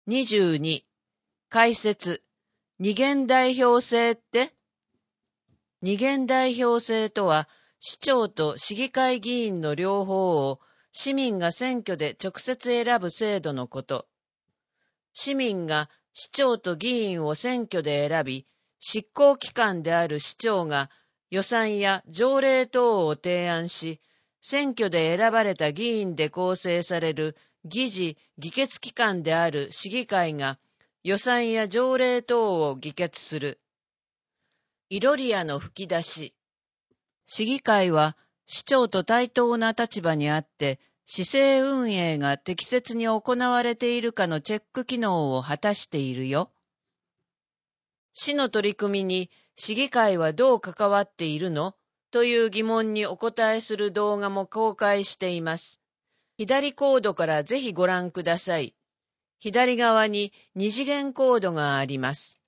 22、解説。二元代表制って？二元代表制とは、市長と市議会議員の両方を市民が選挙で直接選ぶ制度のこと。市民が市長と議員を選挙で選び、執行機関である市長が予算や条例等を提案し、選挙で選ばれた議員で構成される議事・議決機関である市議会が予算や条例等を議決する。イロリアの吹き出し。市議会は市長と対等な立場にあって、市政運営が適切に行われているかのチェック機能を果たしているよ。市の取り組みに市議会はどう関わっているの？という疑問にお答えする動画も公開しています。左コードからぜひご覧ください。左側に二次元コードがあります。